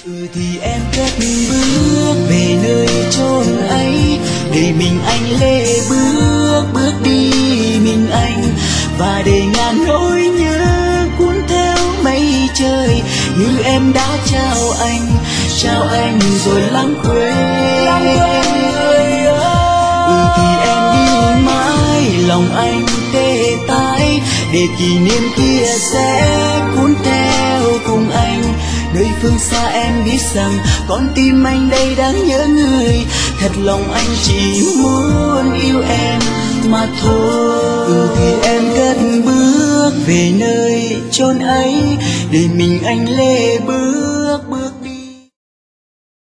Thì em cất bước về nơi chốn ấy, để mình anh lê bước bước đi mình anh, và để ngàn nỗi nhớ cuốn theo mây trời, như em đã trao anh rồi lãng quên. Thì em đi mãi lòng anh tê tái, để kỷ niệm kia sẽ cuốn theo cùng anh. Nơi phương xa em biết rằng con tim anh đây đang nhớ người, thật lòng anh chỉ muốn yêu em mà thôi. Thì em cất bước về nơi chốn ấy, để mình anh lê bước